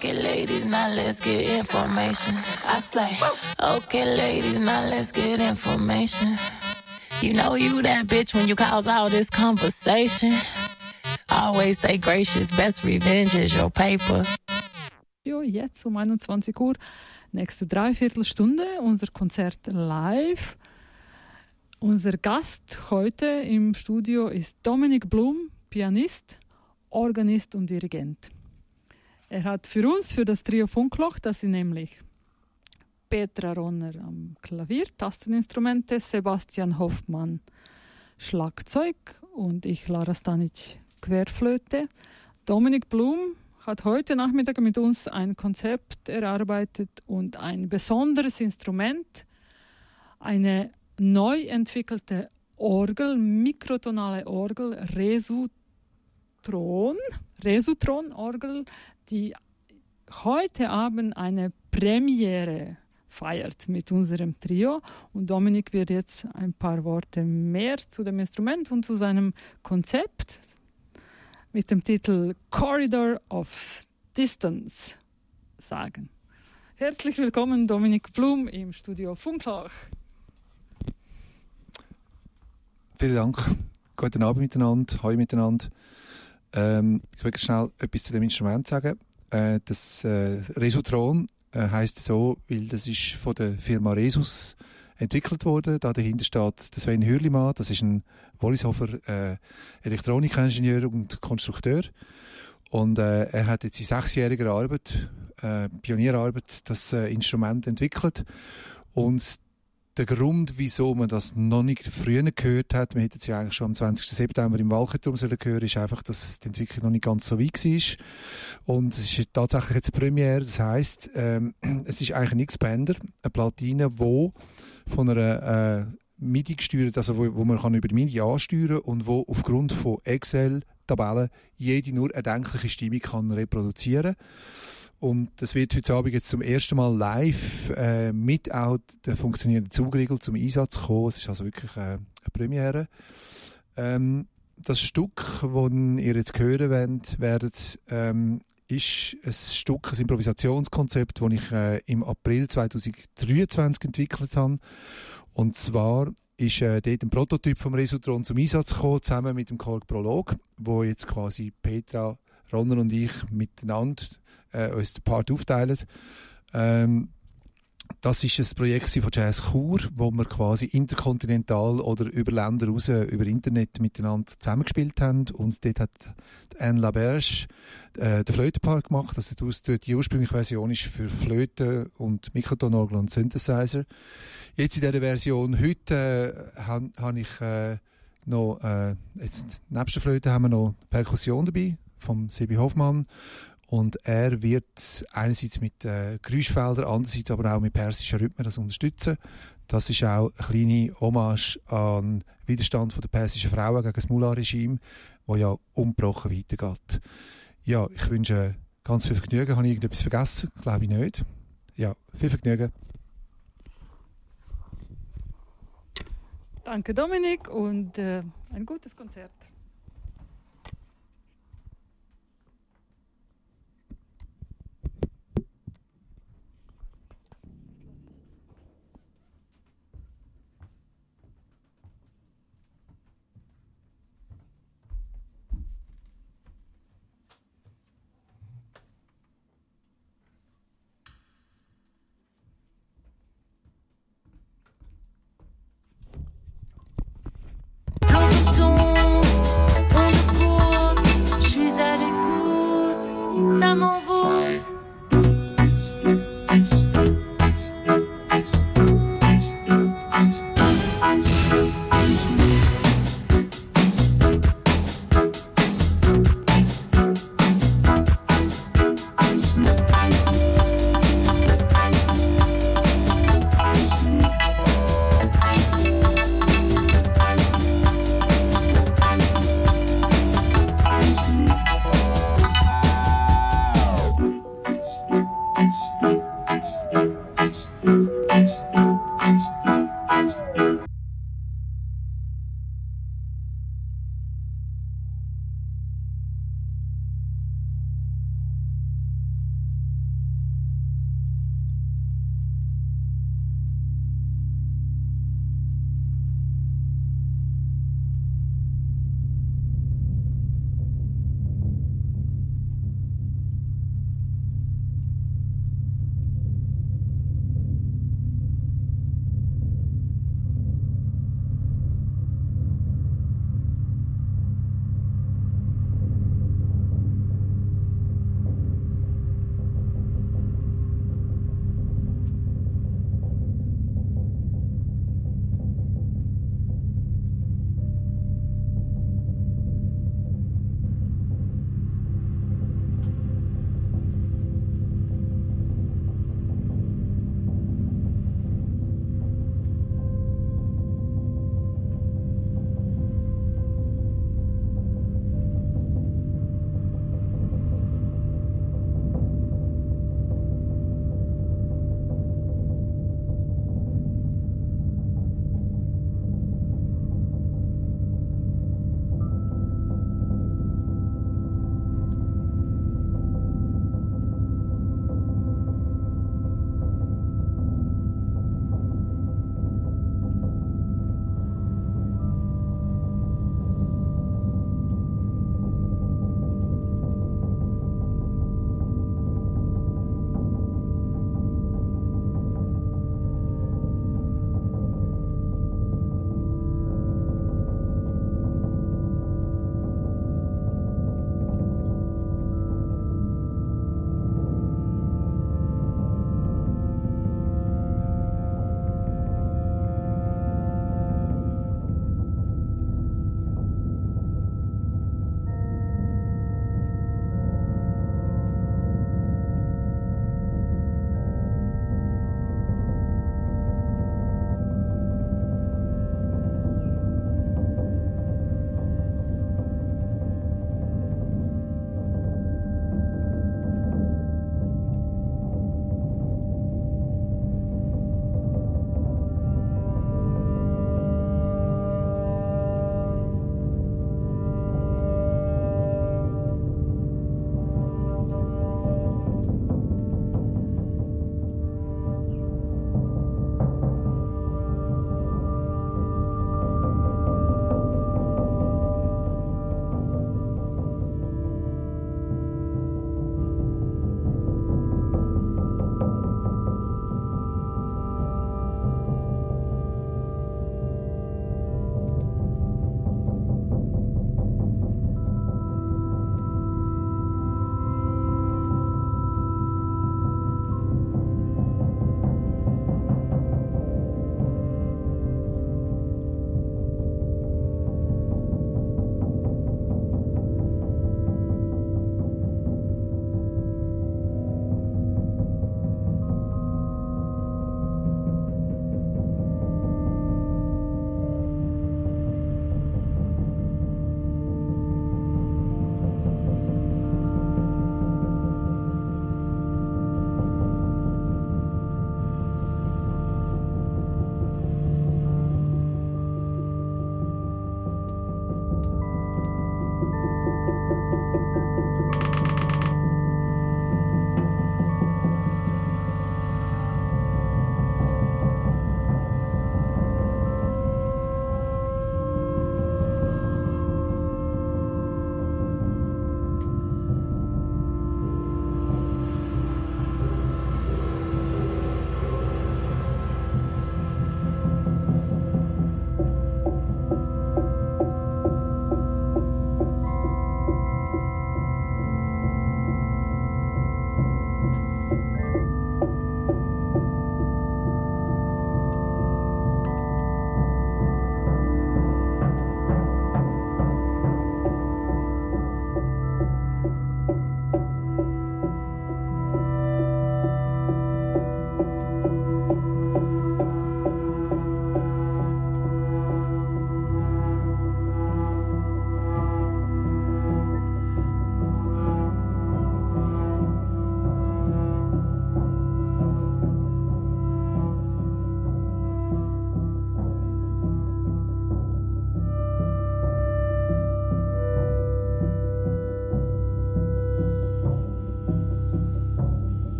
Okay, ladies, now let's get information. I slay. Okay, ladies, now let's get information. You know you that bitch when you cause all this conversation. Always stay gracious, best revenge is your paper. Ja, jetzt um 21 Uhr, nächste Dreiviertelstunde, unser Konzert live. Unser Gast heute im Studio ist Dominik Blum, Pianist, Organist und Dirigent. Er hat für uns, für das Trio Funkloch, das sind nämlich Petra Ronner am Klavier, Tasteninstrumente, Sebastian Hoffmann Schlagzeug und ich, Lara Stanic, Querflöte. Dominik Blum hat heute Nachmittag mit uns ein Konzept erarbeitet und ein besonderes Instrument, eine neu entwickelte Orgel, mikrotonale Orgel, Resutron-Orgel, die heute Abend eine Premiere feiert mit unserem Trio. Und Dominik wird jetzt ein paar Worte mehr zu dem Instrument und zu seinem Konzept mit dem Titel Corridor of Distance sagen. Herzlich willkommen, Dominik Blum im Studio Funkloch. Vielen Dank. Guten Abend miteinander. Hallo miteinander. Ich will schnell etwas zu dem Instrument sagen. Das Resutron heisst so, weil das ist von der Firma Resus entwickelt wurde. Da dahinter steht der Sven Hürlimann. Das ist ein Wollishofer Elektronikingenieur und Konstrukteur. Und er hat jetzt in 6-jähriger Arbeit, Pionierarbeit, das Instrument entwickelt. Und der Grund, wieso man das noch nicht früher gehört hat, man hätte es ja eigentlich schon am 20. September im Walchenturm hören, ist einfach, dass die Entwicklung noch nicht ganz so weit war. Und es ist tatsächlich jetzt Premiere, das heisst, es ist eigentlich ein X-Bänder, eine Platine, die von einer MIDI gesteuert, also wo man kann über die MIDI ansteuern und wo aufgrund von Excel-Tabellen jede nur erdenkliche Stimme kann reproduzieren. Und das wird heute Abend jetzt zum ersten Mal live mit auch der funktionierenden Zugriegel zum Einsatz kommen. Es ist also wirklich eine Premiere. Das Stück, das ihr jetzt hören werdet, ist ein Stück, ein Improvisationskonzept, das ich im April 2023 entwickelt habe. Und zwar ist dort ein Prototyp vom Resutron zum Einsatz gekommen, zusammen mit dem Korg Prolog, wo jetzt quasi Petra Ronner und ich miteinander uns den Part aufteilen. Das ist ein Projekt von Jazz Chur, wo wir quasi interkontinental oder über Länder raus, über Internet miteinander zusammengespielt haben. Und dort hat Anne Laberge den Flötenpart gemacht. Also die ursprüngliche Version ist für Flöte und Mikrotonorgel und Synthesizer. Jetzt in dieser Version heute habe ich noch, jetzt nebst der Flöte haben wir noch Perkussion dabei vom Sebi Hoffmann. Und er wird einerseits mit Geräuschfeldern, andererseits aber auch mit persischen Rhythmen das unterstützen. Das ist auch eine kleine Hommage an den Widerstand der persischen Frauen gegen das Mullah-Regime, das ja ungebrochen weitergeht. Ja, ich wünsche ganz viel Vergnügen. Habe ich irgendetwas vergessen? Glaube ich nicht. Ja, viel Vergnügen. Danke, Dominik, und ein gutes Konzert.